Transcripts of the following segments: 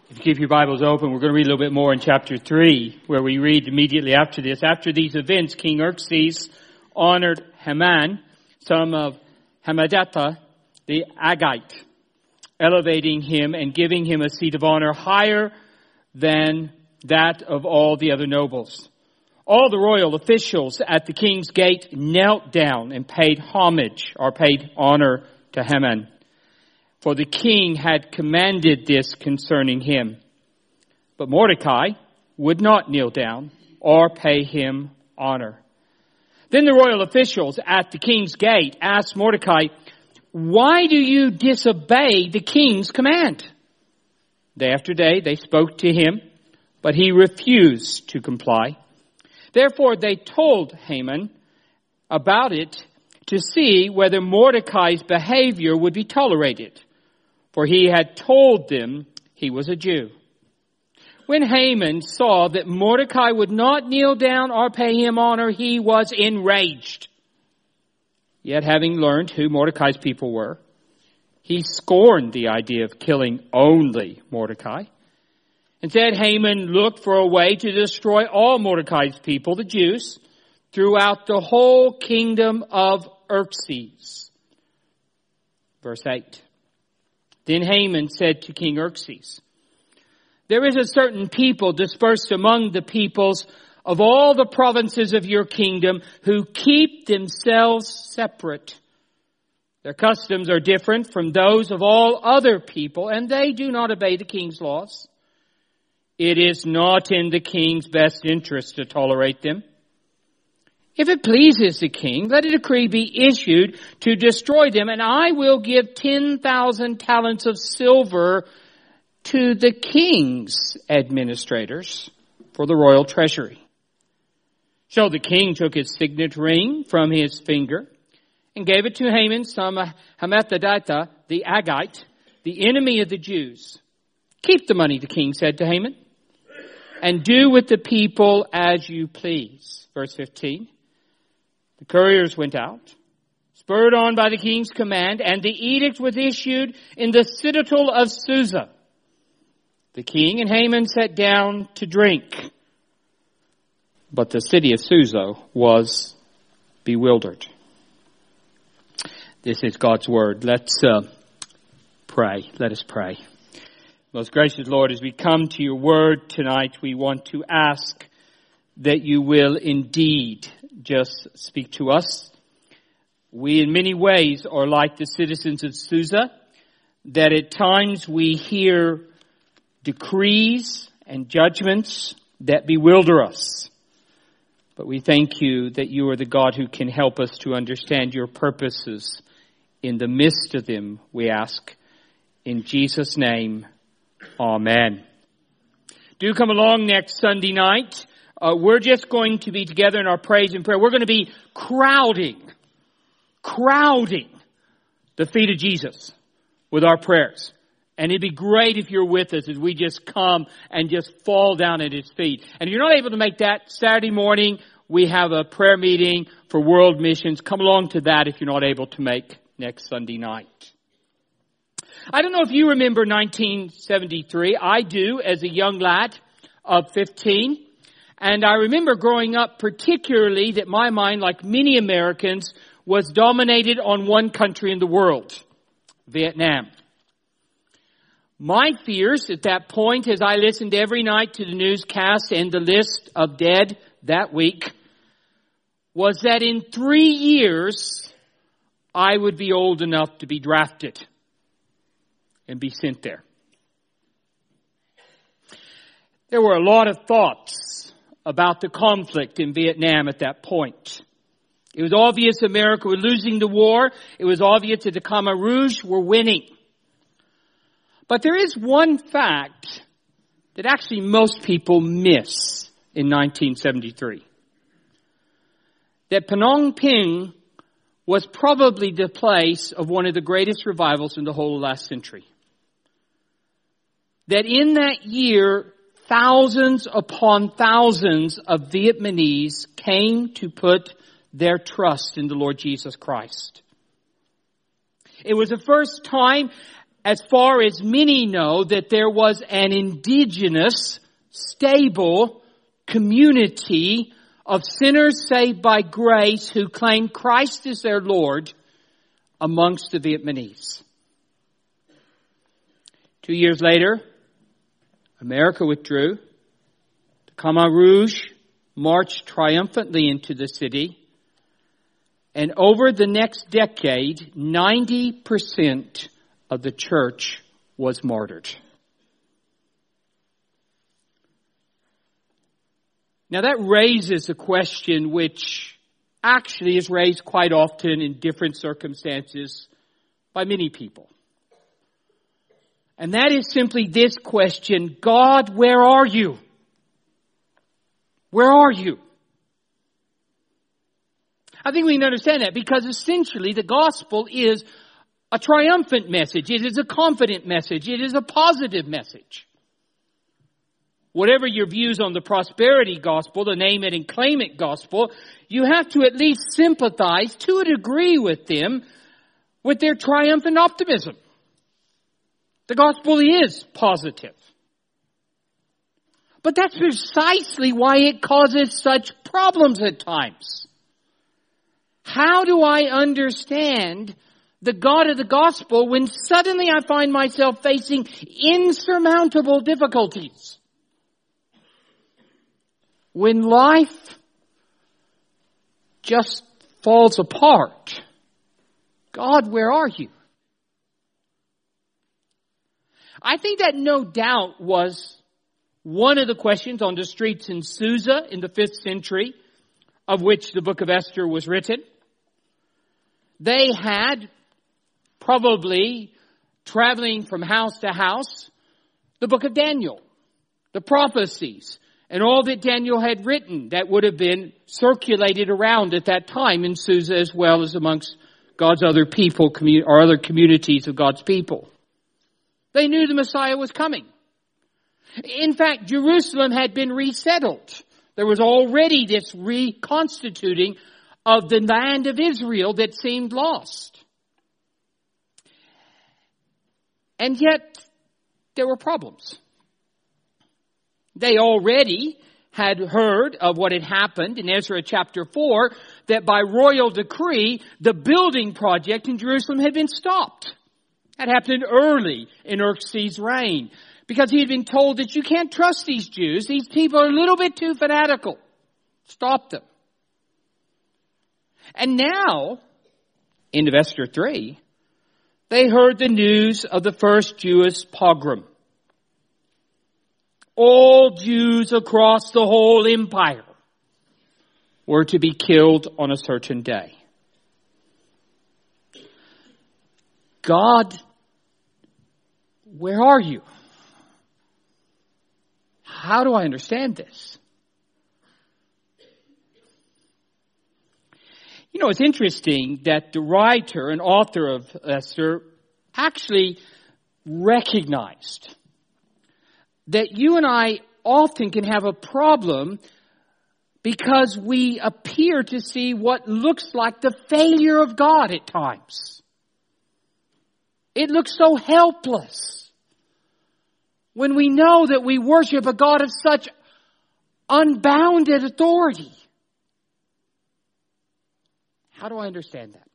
If you keep your Bibles open, we're going to read a little bit more in chapter 3, where we read immediately after this. After these events, King Xerxes honored Haman, son of Hammedatha, the Agagite, elevating him and giving him a seat of honor higher than that of all the other nobles. All the royal officials at the king's gate knelt down and paid homage or paid honor to Haman, for the king had commanded this concerning him. But Mordecai would not kneel down or pay him honor. Then the royal officials at the king's gate asked Mordecai, "Why do you disobey the king's command?" Day after day they spoke to him, but he refused to comply. Therefore they told Haman about it to see whether Mordecai's behavior would be tolerated, for he had told them he was a Jew. When Haman saw that Mordecai would not kneel down or pay him honor, he was enraged. Yet having learned who Mordecai's people were, he scorned the idea of killing only Mordecai. Instead, Haman looked for a way to destroy all Mordecai's people, the Jews, throughout the whole kingdom of Xerxes. Verse 8. Then Haman said to King Xerxes, "There is a certain people dispersed among the peoples of all the provinces of your kingdom who keep themselves separate. Their customs are different from those of all other people, and they do not obey the king's laws. It is not in the king's best interest to tolerate them. If it pleases the king, let a decree be issued to destroy them, and I will give 10,000 talents of silver to the king's administrators for the royal treasury." So the king took his signet ring from his finger and gave it to Haman, son of Hammedatha, the Agagite, the enemy of the Jews. "Keep the money," the king said to Haman, "and do with the people as you please." Verse 15. The couriers went out, spurred on by the king's command, and the edict was issued in the citadel of Susa. The king and Haman sat down to drink, but the city of Susa was bewildered. This is God's word. Let's pray. Let us pray. Most gracious Lord, as we come to your word tonight, we want to ask that you will indeed just speak to us. We in many ways are like the citizens of Susa, that at times we hear decrees and judgments that bewilder us. But we thank you that you are the God who can help us to understand your purposes in the midst of them, we ask. In Jesus' name, amen. Do come along next Sunday night. We're just going to be together in our praise and prayer. We're going to be crowding the feet of Jesus with our prayers. And it'd be great if you're with us as we just come and just fall down at his feet. And if you're not able to make that Saturday morning, we have a prayer meeting for world missions. Come along to that if you're not able to make next Sunday night. I don't know if you remember 1973. I do, as a young lad of 15. And I remember growing up particularly that my mind, like many Americans, was dominated on one country in the world, Vietnam. My fears at that point, as I listened every night to the newscast and the list of dead that week, was that in 3 years, I would be old enough to be drafted and be sent there. There were a lot of thoughts about the conflict in Vietnam at that point. It was obvious America was losing the war. It was obvious that the Khmer Rouge were winning. But there is one fact that actually most people miss in 1973. That Phnom Penh was probably the place of one of the greatest revivals in the whole last century. That in that year, thousands upon thousands of Vietnamese came to put their trust in the Lord Jesus Christ. It was the first time as far as many know, that there was an indigenous, stable community of sinners saved by grace who claimed Christ as their Lord amongst the Vietnamese. 2 years later, America withdrew. The Khmer Rouge marched triumphantly into the city. And over the next decade, 90% of the church was martyred. Now that raises a question which actually is raised quite often in different circumstances by many people. And that is simply this question: God, where are you? Where are you? I think we can understand that because essentially the gospel is a triumphant message. It is a confident message. It is a positive message. Whatever your views on the prosperity gospel, the name it and claim it gospel, you have to at least sympathize to a degree with them, with their triumphant optimism. The gospel is positive. But that's precisely why it causes such problems at times. How do I understand the God of the gospel when suddenly I find myself facing insurmountable difficulties? When life just falls apart. God, where are you? I think that no doubt was one of the questions on the streets in Susa in the 5th century, of which the book of Esther was written. They had, probably traveling from house to house, the book of Daniel, the prophecies, and all that Daniel had written that would have been circulated around at that time in Susa as well as amongst God's other people or other communities of God's people. They knew the Messiah was coming. In fact, Jerusalem had been resettled. There was already this reconstituting of the land of Israel that seemed lost. And yet, there were problems. They already had heard of what had happened in Ezra chapter 4, that by royal decree, the building project in Jerusalem had been stopped. That happened early in Xerxes' reign, because he had been told that you can't trust these Jews. These people are a little bit too fanatical. Stop them. And now, end of Esther 3, they heard the news of the first Jewish pogrom. All Jews across the whole empire were to be killed on a certain day. God, where are you? How do I understand this? You know, it's interesting that the writer and author of Esther actually recognized that you and I often can have a problem because we appear to see what looks like the failure of God at times. It looks so helpless when we know that we worship a God of such unbounded authority. How do I understand that?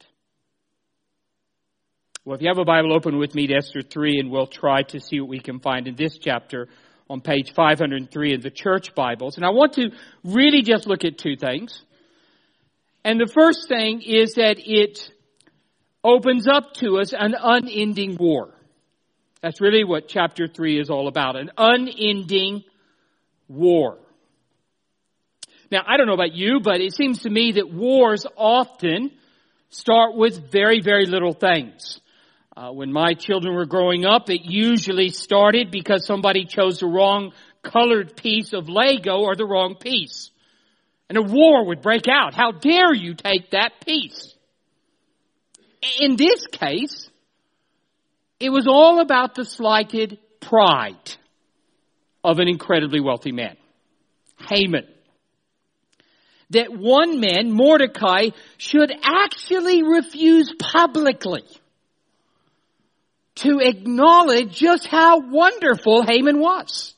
Well, if you have a Bible, open with me to Esther 3, and we'll try to see what we can find in this chapter on page 503 of the church Bibles. And I want to really just look at two things. And the first thing is that it opens up to us an unending war. That's really what chapter 3 is all about, an unending war. Now, I don't know about you, but it seems to me that wars often start with very, very little things. When my children were growing up, it usually started because somebody chose the wrong colored piece of Lego or the wrong piece. And a war would break out. How dare you take that piece? In this case, it was all about the slighted pride of an incredibly wealthy man, Haman. That one man, Mordecai, should actually refuse publicly to acknowledge just how wonderful Haman was.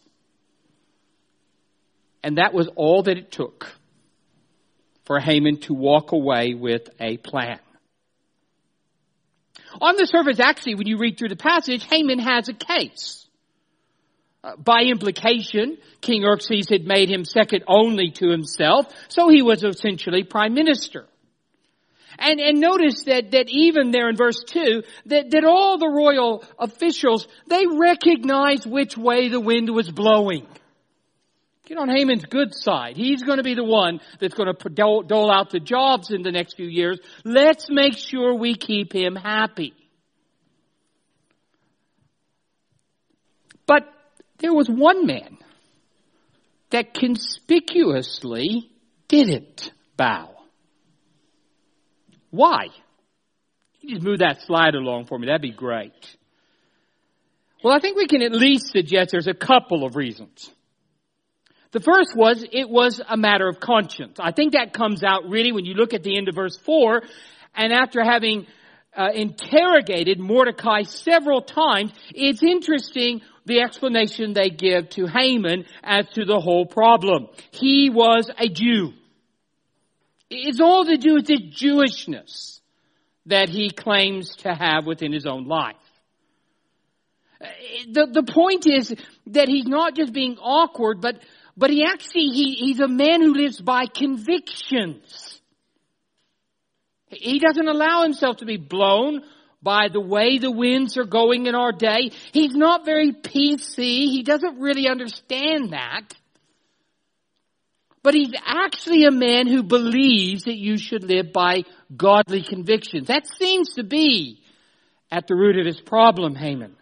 And that was all that it took for Haman to walk away with a plan. On the surface, actually, when you read through the passage, Haman has a case. By implication, King Xerxes had made him second only to himself, so he was essentially prime minister. And notice that even there in verse 2, that all the royal officials, they recognized which way the wind was blowing. Get on Haman's good side. He's going to be the one that's going to dole out the jobs in the next few years. Let's make sure we keep him happy. But there was one man that conspicuously didn't bow. Why? You just move that slide along for me. That'd be great. Well, I think we can at least suggest there's a couple of reasons. The first was, it was a matter of conscience. I think that comes out really when you look at the end of verse 4, and after having interrogated Mordecai several times, it's interesting the explanation they give to Haman as to the whole problem. He was a Jew. It's all to do with this Jewishness that he claims to have within his own life. The point is that he's not just being awkward, but he's a man who lives by convictions. He doesn't allow himself to be blown by the way the winds are going in our day. He's not very PC. He doesn't really understand that. But he's actually a man who believes that you should live by godly convictions. That seems to be at the root of his problem, Haman.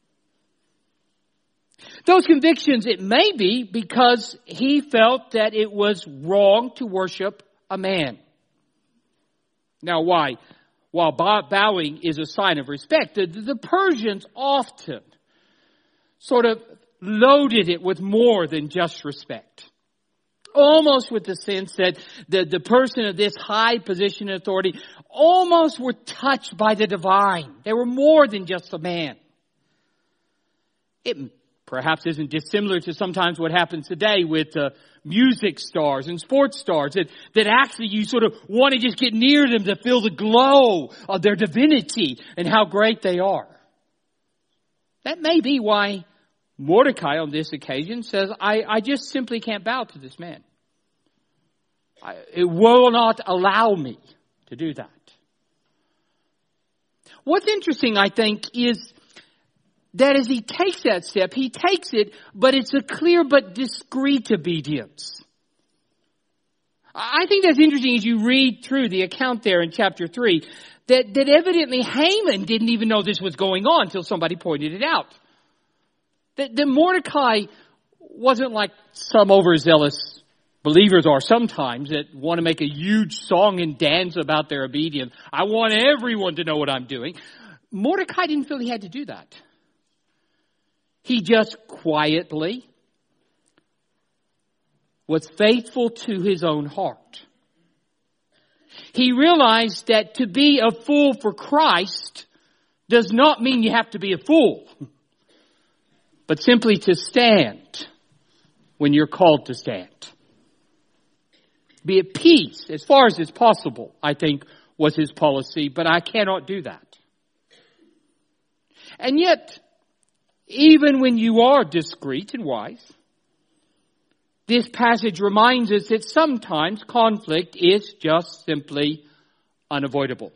Those convictions, it may be because he felt that it was wrong to worship a man. Now why? While bowing is a sign of respect, the Persians often sort of loaded it with more than just respect. Almost with the sense that the person of this high position of authority almost were touched by the divine. They were more than just a man. It perhaps isn't dissimilar to sometimes what happens today with music stars and sports stars, that actually you sort of want to just get near them to feel the glow of their divinity and how great they are. That may be why Mordecai on this occasion says, I just simply can't bow to this man. It will not allow me to do that. What's interesting, I think, is that as he takes that step, he takes it, but it's a clear but discreet obedience. I think that's interesting as you read through the account there in chapter 3, that evidently Haman didn't even know this was going on until somebody pointed it out. That Mordecai wasn't like some overzealous believers are sometimes that want to make a huge song and dance about their obedience. I want everyone to know what I'm doing. Mordecai didn't feel he had to do that. He just quietly was faithful to his own heart. He realized that to be a fool for Christ does not mean you have to be a fool, but simply to stand when you're called to stand. Be at peace as far as is possible, I think, was his policy, but I cannot do that. And yet, even when you are discreet and wise, this passage reminds us that sometimes conflict is just simply unavoidable.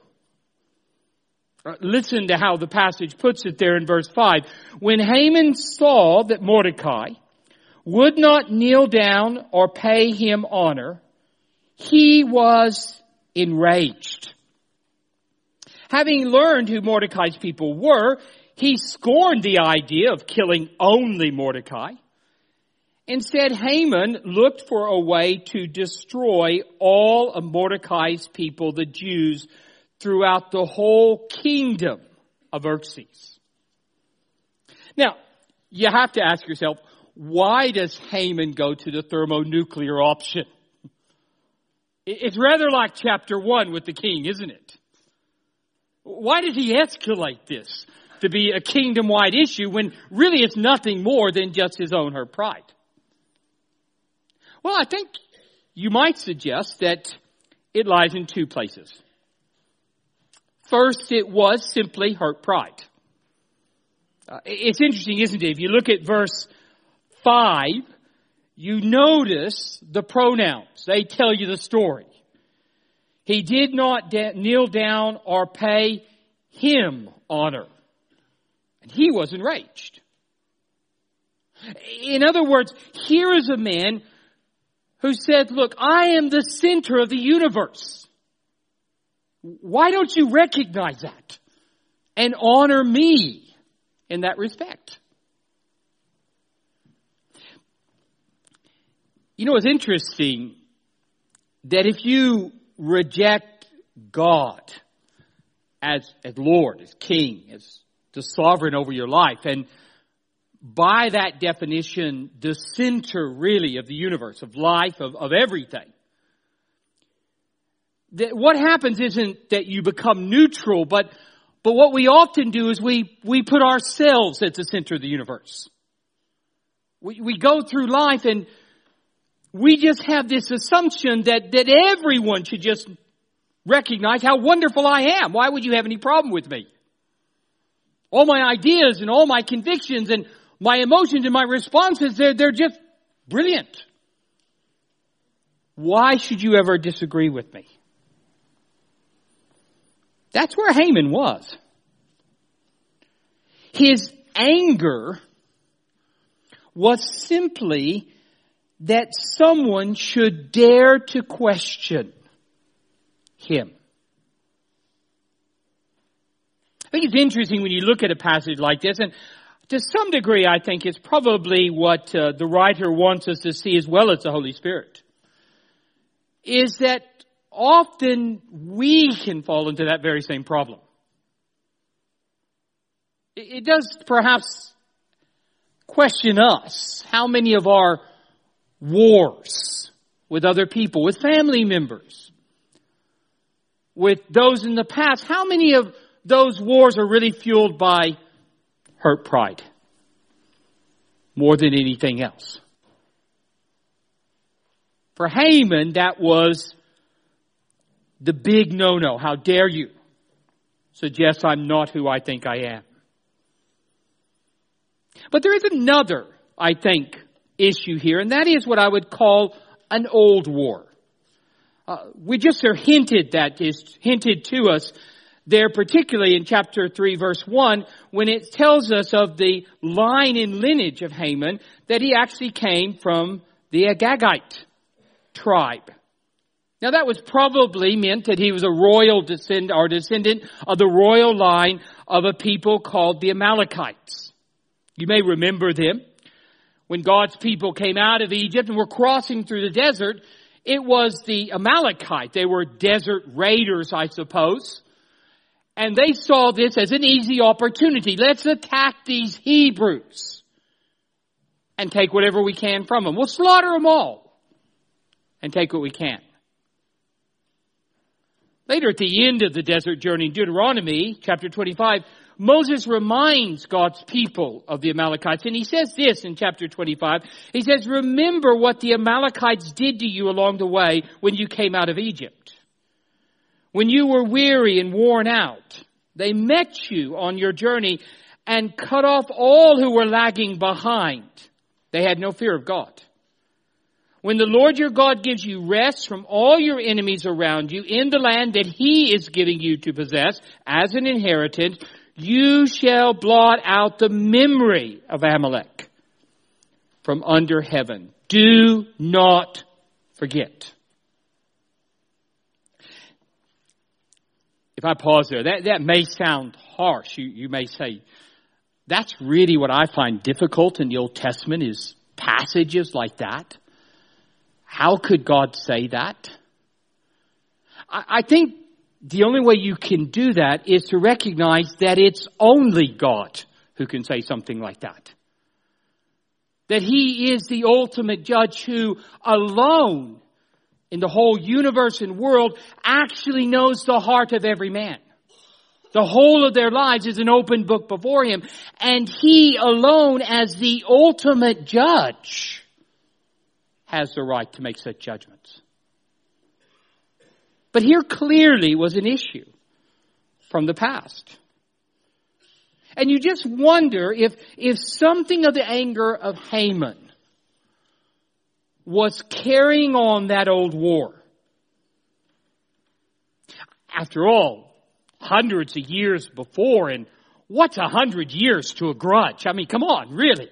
Listen to how the passage puts it there in verse 5. When Haman saw that Mordecai would not kneel down or pay him honor, he was enraged. Having learned who Mordecai's people were, he scorned the idea of killing only Mordecai. Instead, Haman looked for a way to destroy all of Mordecai's people, the Jews, throughout the whole kingdom of Xerxes. Now, you have to ask yourself, why does Haman go to the thermonuclear option? It's rather like chapter 1 with the king, isn't it? Why did he escalate this to be a kingdom-wide issue when really it's nothing more than just his own hurt pride? Well, I think you might suggest that it lies in two places. First, it was simply hurt pride. It's interesting, isn't it? If you look at verse 5, you notice the pronouns. They tell you the story. He did not kneel down or pay him honor. And he was enraged. In other words, here is a man who said, look, I am the center of the universe. Why don't you recognize that and honor me in that respect? You know, it's interesting that if you reject God as Lord, as King, as the sovereign over your life, and by that definition, the center really of the universe, of life, of everything, that what happens isn't that you become neutral, but what we often do is we put ourselves at the center of the universe. We go through life and we just have this assumption that everyone should just recognize how wonderful I am. Why would you have any problem with me? All my ideas and all my convictions and my emotions and my responses, they're just brilliant. Why should you ever disagree with me? That's where Haman was. His anger was simply that someone should dare to question him. I think it's interesting when you look at a passage like this, and to some degree I think it's probably what the writer wants us to see as well as the Holy Spirit, is that often we can fall into that very same problem. It does perhaps question us how many of our wars with other people, with family members, with those in the past, how many of those wars are really fueled by hurt pride more than anything else? For Haman, that was the big no-no. How dare you suggest I'm not who I think I am? But there is another, I think, issue here, and that is what I would call an old war. We just are hinted to us there, particularly in chapter 3, verse 1, when it tells us of the line and lineage of Haman, that he actually came from the Agagite tribe. Now that was probably meant that he was a royal descendant of the royal line of a people called the Amalekites. You may remember them. When God's people came out of Egypt and were crossing through the desert, it was the Amalekite. They were desert raiders, I suppose. And they saw this as an easy opportunity. Let's attack these Hebrews and take whatever we can from them. We'll slaughter them all and take what we can. Later at the end of the desert journey in Deuteronomy chapter 25, Moses reminds God's people of the Amalekites. And he says this in chapter 25. He says, remember what the Amalekites did to you along the way when you came out of Egypt. When you were weary and worn out, they met you on your journey and cut off all who were lagging behind. They had no fear of God. When the Lord your God gives you rest from all your enemies around you in the land that he is giving you to possess as an inheritance, you shall blot out the memory of Amalek from under heaven. Do not forget. If I pause there, that may sound harsh. You may say, that's really what I find difficult in the Old Testament is passages like that. How could God say that? I think the only way you can do that is to recognize that it's only God who can say something like that. That he is the ultimate judge who alone in the whole universe and world actually knows the heart of every man. The whole of their lives is an open book before Him. And He alone, as the ultimate judge, has the right to make such judgments. But here clearly was an issue from the past. And you just wonder if something of the anger of Haman was carrying on that old war. After all, hundreds of years before, and what's 100 years to a grudge? I mean, come on, really.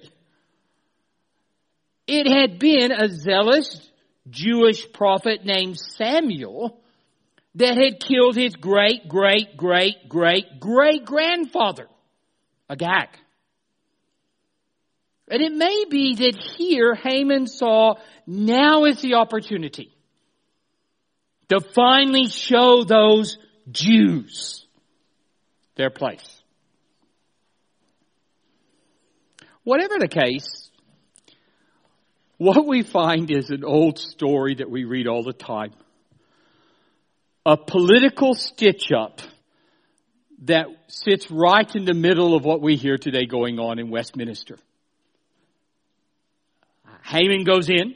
It had been a zealous Jewish prophet named Samuel that had killed his great-great-great-great-great-grandfather, Agag. And it may be that here Haman saw now is the opportunity to finally show those Jews their place. Whatever the case, what we find is an old story that we read all the time. A political stitch-up that sits right in the middle of what we hear today going on in Westminster. Haman goes in,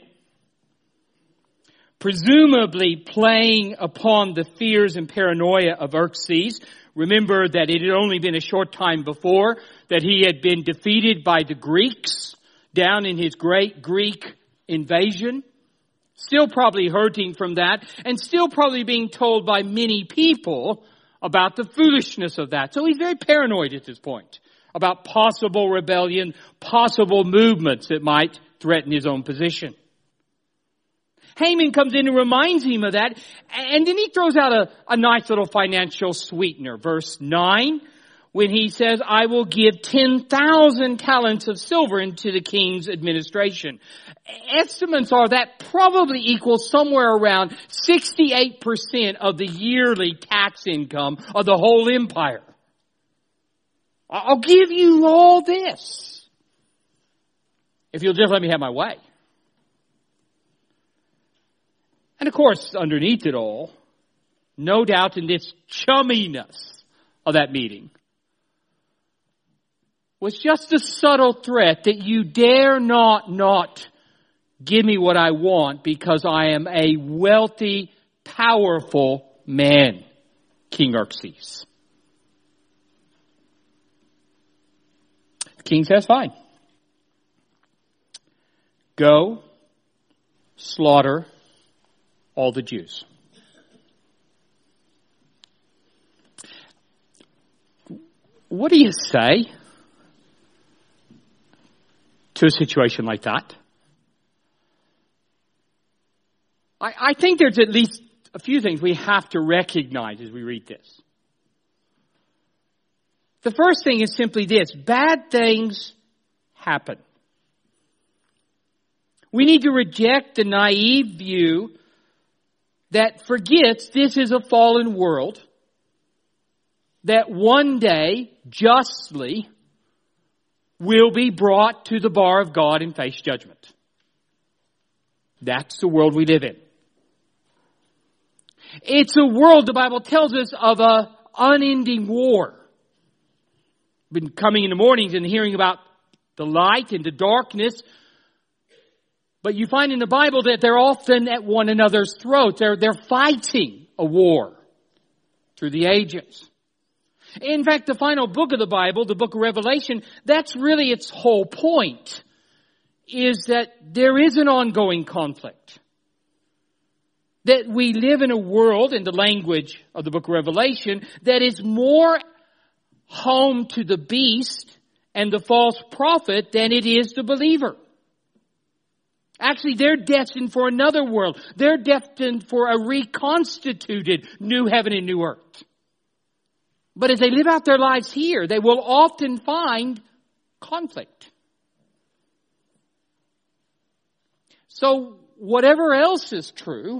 presumably playing upon the fears and paranoia of Xerxes. Remember that it had only been a short time before that he had been defeated by the Greeks down in his great Greek invasion. Still probably hurting from that, and still probably being told by many people about the foolishness of that. So he's very paranoid at this point about possible rebellion, possible movements that might threaten his own position. Haman comes in and reminds him of that, and then he throws out a nice little financial sweetener. Verse 9, when he says, I will give 10,000 talents of silver into the king's administration. Estimates are that probably equals somewhere around 68% of the yearly tax income of the whole empire. I'll give you all this if you'll just let me have my way. And of course, underneath it all, no doubt in this chumminess of that meeting, was just a subtle threat that you dare not give me what I want because I am a wealthy, powerful man, King Xerxes. The king says, fine. Go, slaughter all the Jews. What do you say to a situation like that? I think there's at least a few things we have to recognize as we read this. The first thing is simply this: bad things happen. We need to reject the naive view that forgets this is a fallen world, that one day, justly, will be brought to the bar of God and face judgment. That's the world we live in. It's a world, the Bible tells us, of an unending war. Been coming in the mornings and hearing about the light and the darkness. But you find in the Bible that they're often at one another's throats. They're fighting a war through the ages. In fact, the final book of the Bible, the book of Revelation, that's really its whole point, is that there is an ongoing conflict. That we live in a world, in the language of the book of Revelation, that is more home to the beast and the false prophet than it is the believer. Actually, they're destined for another world. They're destined for a reconstituted new heaven and new earth. But as they live out their lives here, they will often find conflict. So, whatever else is true,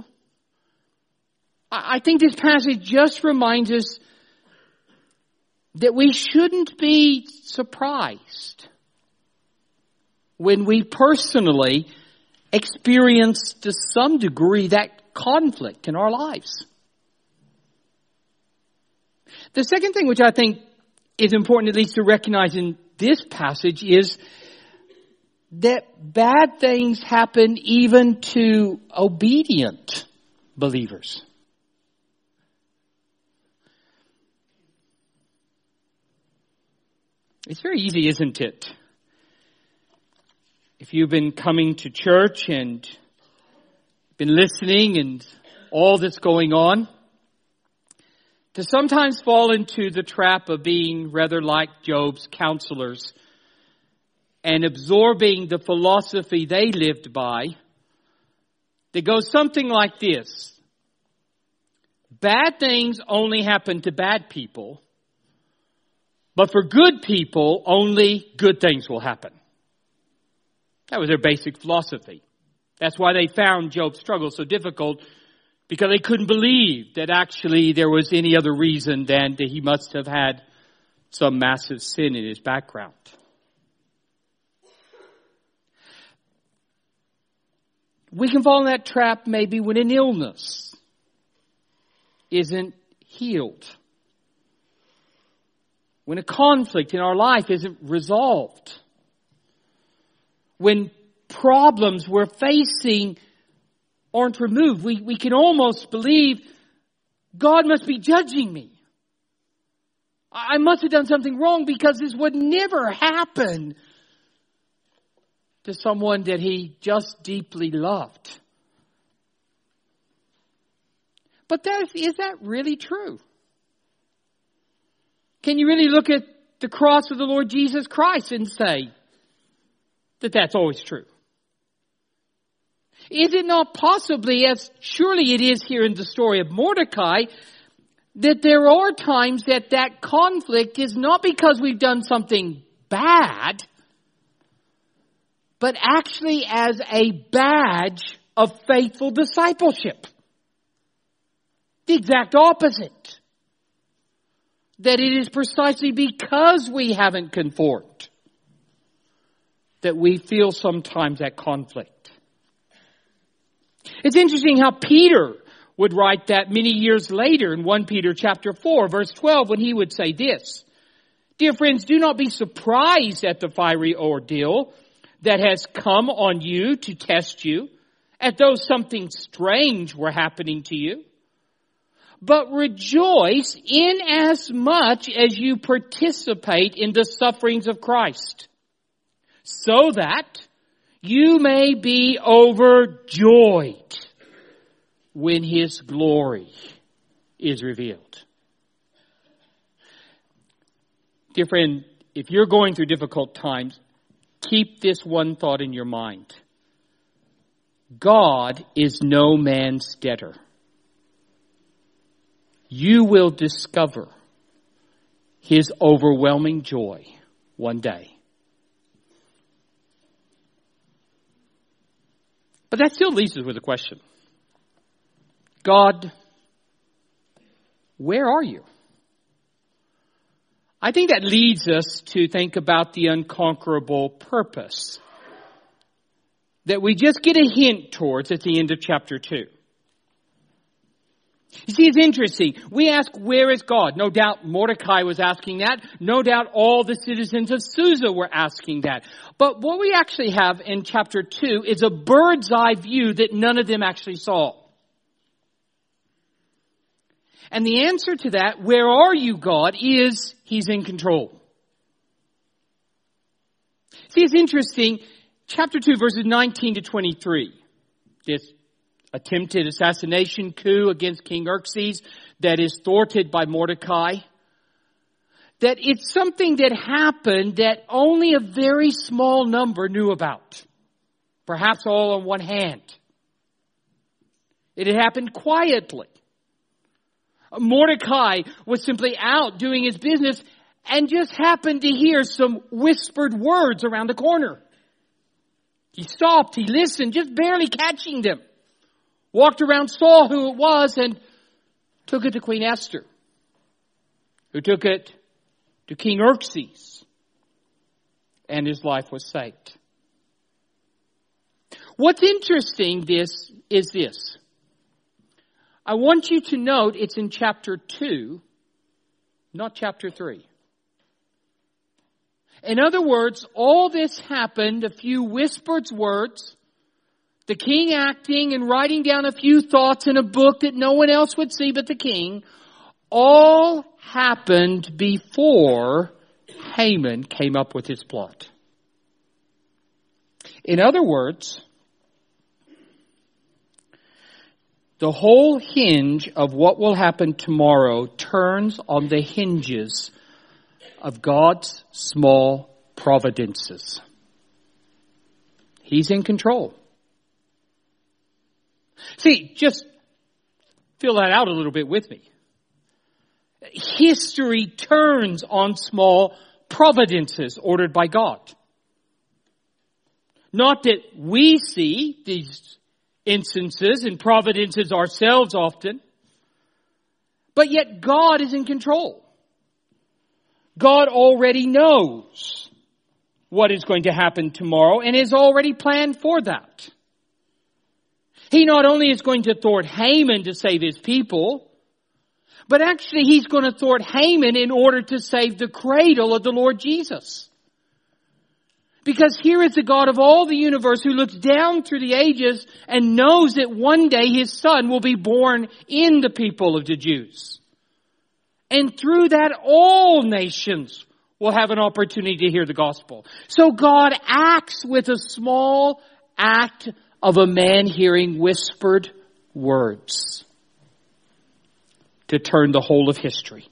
I think this passage just reminds us that we shouldn't be surprised when we personally experience to some degree that conflict in our lives. The second thing which I think is important at least to recognize in this passage is that bad things happen even to obedient believers. It's very easy, isn't it? If you've been coming to church and been listening and all that's going on, to sometimes fall into the trap of being rather like Job's counselors and absorbing the philosophy they lived by that goes something like this. Bad things only happen to bad people, but for good people, only good things will happen. That was their basic philosophy. That's why they found Job's struggle so difficult, because they couldn't believe that actually there was any other reason than that he must have had some massive sin in his background. We can fall in that trap maybe when an illness isn't healed. When a conflict in our life isn't resolved. When problems we're facing aren't removed. We can almost believe God must be judging me. I must have done something wrong because this would never happen to someone that he just deeply loved. But is that really true? Can you really look at the cross of the Lord Jesus Christ and say that that's always true? Is it not possibly, as surely it is here in the story of Mordecai, that there are times that conflict is not because we've done something bad, but actually as a badge of faithful discipleship? The exact opposite. That it is precisely because we haven't conformed that we feel sometimes that conflict. It's interesting how Peter would write that many years later in 1 Peter chapter 4, verse 12, when he would say this: Dear friends, do not be surprised at the fiery ordeal that has come on you to test you, as though something strange were happening to you. But rejoice inasmuch as you participate in the sufferings of Christ, so that you may be overjoyed when His glory is revealed. Dear friend, if you're going through difficult times, keep this one thought in your mind. God is no man's debtor. You will discover His overwhelming joy one day. But that still leaves us with a question. God, where are you? I think that leads us to think about the unconquerable purpose that we just get a hint towards at the end of chapter 2. You see, it's interesting. We ask, where is God? No doubt Mordecai was asking that. No doubt all the citizens of Susa were asking that. But what we actually have in chapter 2 is a bird's eye view that none of them actually saw. And the answer to that, where are you, God, is He's in control. See, it's interesting. Chapter 2, verses 19 to 23. This attempted assassination coup against King Xerxes that is thwarted by Mordecai. That it's something that happened that only a very small number knew about. Perhaps all on one hand. It had happened quietly. Mordecai was simply out doing his business and just happened to hear some whispered words around the corner. He stopped, he listened, just barely catching them. Walked around, saw who it was, and took it to Queen Esther, who took it to King Xerxes, and his life was saved. What's interesting is this. I want you to note it's in chapter 2 not chapter 3. In other words, all this happened, a few whispered words, the king acting and writing down a few thoughts in a book that no one else would see but the king, all happened before Haman came up with his plot. In other words, the whole hinge of what will happen tomorrow turns on the hinges of God's small providences. He's in control. See, just fill that out a little bit with me. History turns on small providences ordered by God. Not that we see these instances and providences ourselves often, but yet God is in control. God already knows what is going to happen tomorrow and has already planned for that. He not only is going to thwart Haman to save his people, but actually he's going to thwart Haman in order to save the cradle of the Lord Jesus. Because here is the God of all the universe who looks down through the ages and knows that one day his son will be born in the people of the Jews. And through that, all nations will have an opportunity to hear the gospel. So God acts with a small act of a man hearing whispered words to turn the whole of history.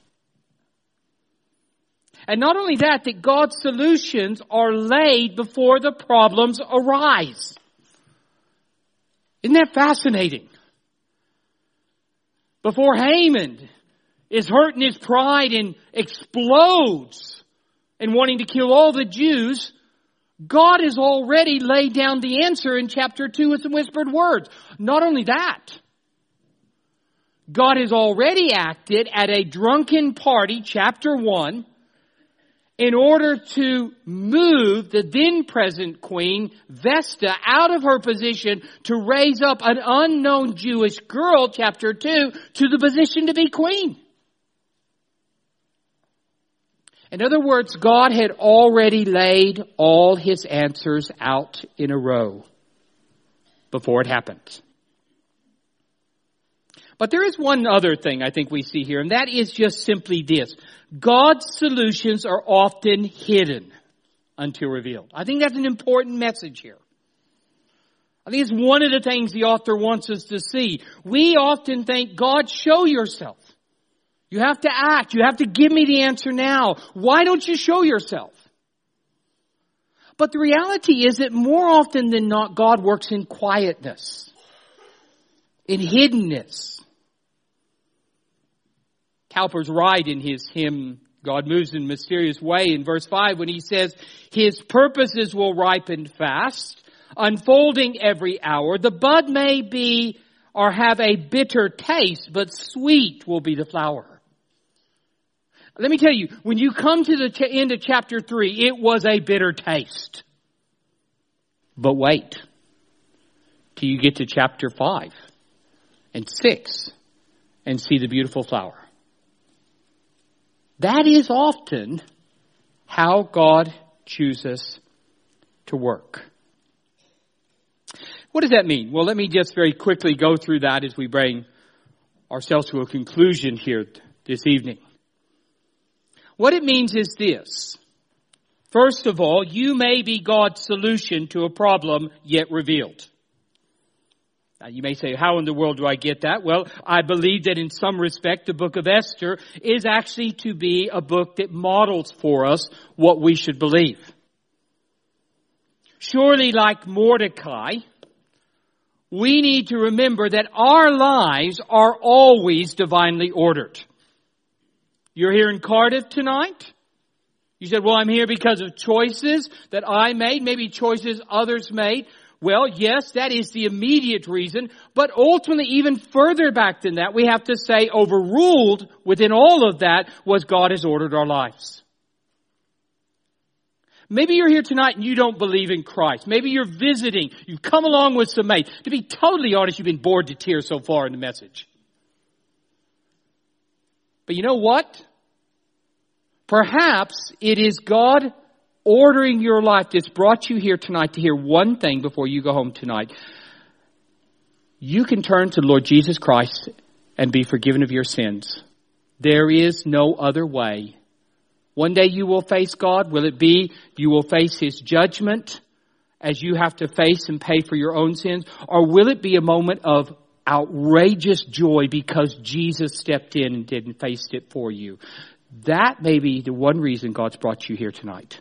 And not only that God's solutions are laid before the problems arise. Isn't that fascinating? Before Haman is hurt in his pride and explodes and wanting to kill all the Jews, God has already laid down the answer in chapter 2 with some whispered words. Not only that, God has already acted at a drunken party, chapter 1, in order to move the then present queen, Vesta, out of her position to raise up an unknown Jewish girl, chapter 2, to the position to be queen. In other words, God had already laid all his answers out in a row before it happened. But there is one other thing I think we see here, and that is just simply this. God's solutions are often hidden until revealed. I think that's an important message here. I think it's one of the things the author wants us to see. We often think, God, show yourself. You have to act. You have to give me the answer now. Why don't you show yourself? But the reality is that more often than not, God works in quietness, in hiddenness. Cowper's right in his hymn, God Moves in a Mysterious Way, in verse 5 when he says, His purposes will ripen fast, unfolding every hour. The bud may be or have a bitter taste, but sweet will be the flower. Let me tell you, when you come to the end of chapter 3, it was a bitter taste. But wait till you get to chapter 5 and 6 and see the beautiful flower. That is often how God chooses to work. What does that mean? Well, let me just very quickly go through that as we bring ourselves to a conclusion here this evening. What it means is this. First of all, you may be God's solution to a problem yet revealed. Now, you may say, how in the world do I get that? Well, I believe that in some respect, the book of Esther is actually to be a book that models for us what we should believe. Surely, like Mordecai, we need to remember that our lives are always divinely ordered. You're here in Cardiff tonight. You said, well, I'm here because of choices that I made, maybe choices others made. Well, yes, that is the immediate reason. But ultimately, even further back than that, we have to say overruled within all of that was God has ordered our lives. Maybe you're here tonight and you don't believe in Christ. Maybe you're visiting. You've come along with some mates. To be totally honest, you've been bored to tears so far in the message. But you know what? Perhaps it is God ordering your life that's brought you here tonight to hear one thing before you go home tonight. You can turn to the Lord Jesus Christ and be forgiven of your sins. There is no other way. One day you will face God. Will it be you will face His judgment as you have to face and pay for your own sins? Or will it be a moment of outrageous joy because Jesus stepped in and did and faced it for you? That may be the one reason God's brought you here tonight.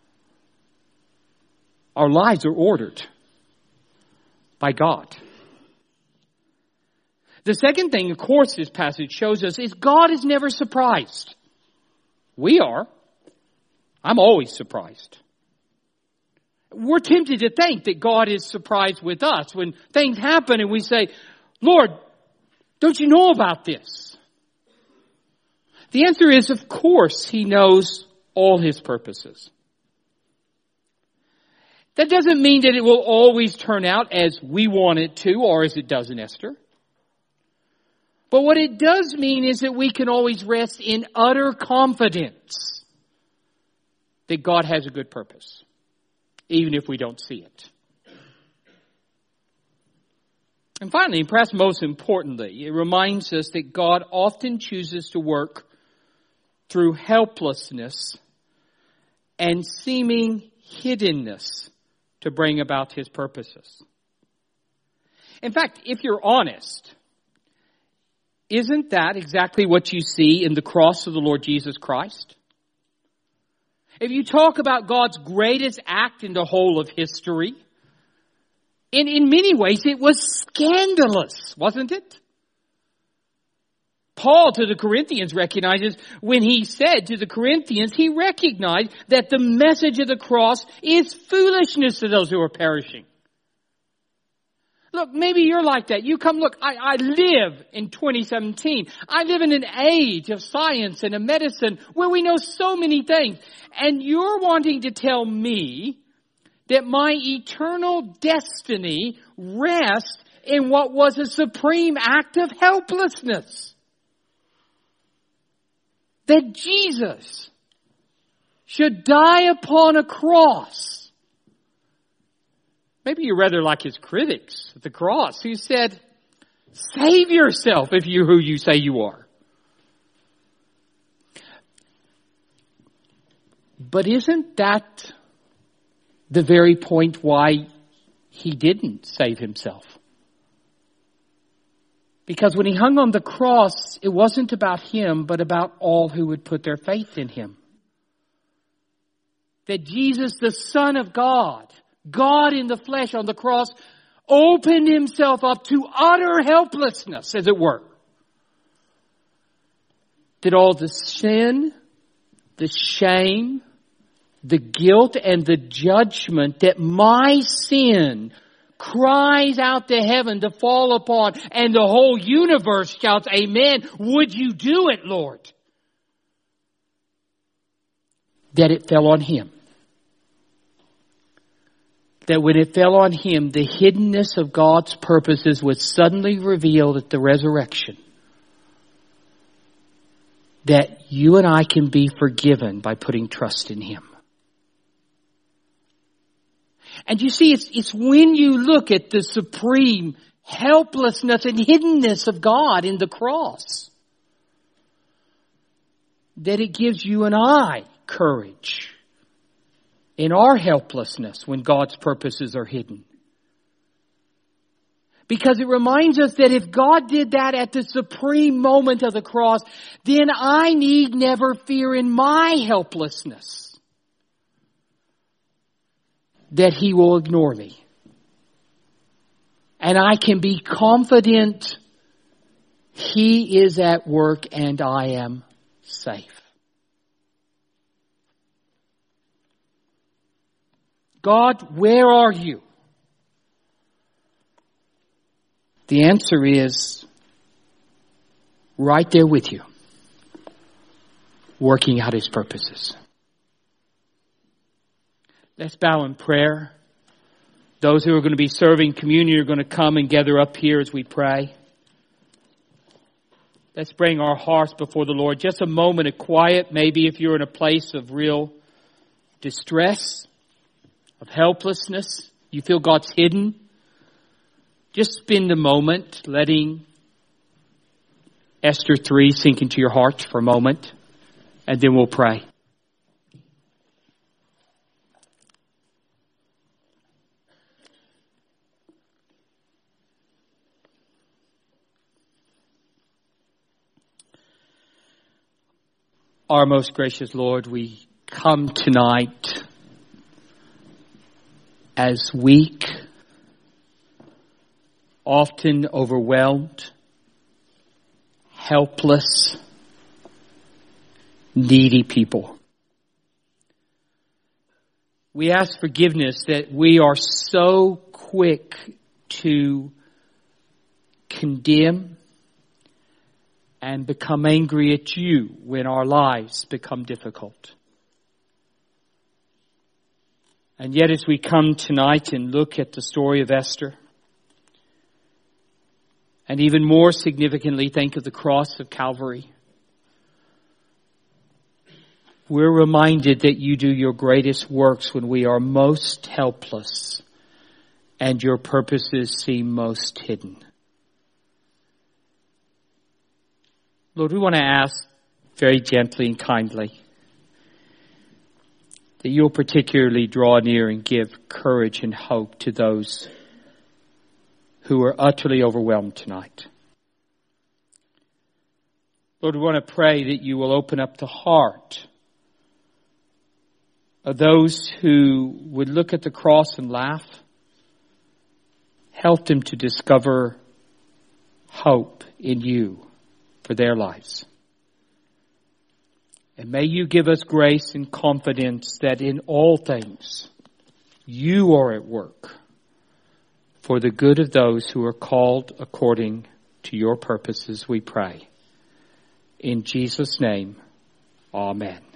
Our lives are ordered by God. The second thing, of course, this passage shows us is God is never surprised. We are. I'm always surprised. We're tempted to think that God is surprised with us when things happen and we say, Lord, don't you know about this? The answer is, of course, He knows all His purposes. That doesn't mean that it will always turn out as we want it to or as it does in Esther. But what it does mean is that we can always rest in utter confidence that God has a good purpose, even if we don't see it. And finally, and perhaps most importantly, it reminds us that God often chooses to work through helplessness and seeming hiddenness to bring about His purposes. In fact, if you're honest, isn't that exactly what you see in the cross of the Lord Jesus Christ? If you talk about God's greatest act in the whole of history, in many ways it was scandalous, wasn't it? Paul to the Corinthians recognizes when he said to the Corinthians, he recognized that the message of the cross is foolishness to those who are perishing. Look, maybe you're like that. You come, look, I live in 2017. I live in an age of science and of medicine where we know so many things. And you're wanting to tell me that my eternal destiny rests in what was a supreme act of helplessness. That Jesus should die upon a cross. Maybe you're rather like His critics at the cross who said, save yourself if you're who you say you are. But isn't that the very point why He didn't save Himself? Because when He hung on the cross, it wasn't about Him, but about all who would put their faith in Him. That Jesus, the Son of God, God in the flesh on the cross, opened Himself up to utter helplessness, as it were. That all the sin, the shame, the guilt, and the judgment that my sin cries out to heaven to fall upon, and the whole universe shouts, Amen. Would you do it, Lord? That it fell on Him. That when it fell on Him, the hiddenness of God's purposes was suddenly revealed at the resurrection. That you and I can be forgiven by putting trust in Him. And you see, it's when you look at the supreme helplessness and hiddenness of God in the cross that it gives you and I courage in our helplessness when God's purposes are hidden. Because it reminds us that if God did that at the supreme moment of the cross, then I need never fear in my helplessness that He will ignore me. And I can be confident He is at work and I am safe. God, where are you? The answer is right there with you, working out His purposes. Let's bow in prayer. Those who are going to be serving communion are going to come and gather up here as we pray. Let's bring our hearts before the Lord. Just a moment of quiet. Maybe if you're in a place of real distress, of helplessness, you feel God's hidden. Just spend a moment letting Esther 3 sink into your heart for a moment, and then we'll pray. Our most gracious Lord, we come tonight as weak, often overwhelmed, helpless, needy people. We ask forgiveness that we are so quick to condemn and become angry at you when our lives become difficult. And yet as we come tonight and look at the story of Esther, and even more significantly think of the cross of Calvary, we're reminded that you do your greatest works when we are most helpless and your purposes seem most hidden. Lord, we want to ask very gently and kindly that you'll particularly draw near and give courage and hope to those who are utterly overwhelmed tonight. Lord, we want to pray that you will open up the heart of those who would look at the cross and laugh. Help them to discover hope in you for their lives. And may you give us grace and confidence that in all things you are at work for the good of those who are called according to your purposes, we pray. In Jesus' name, amen.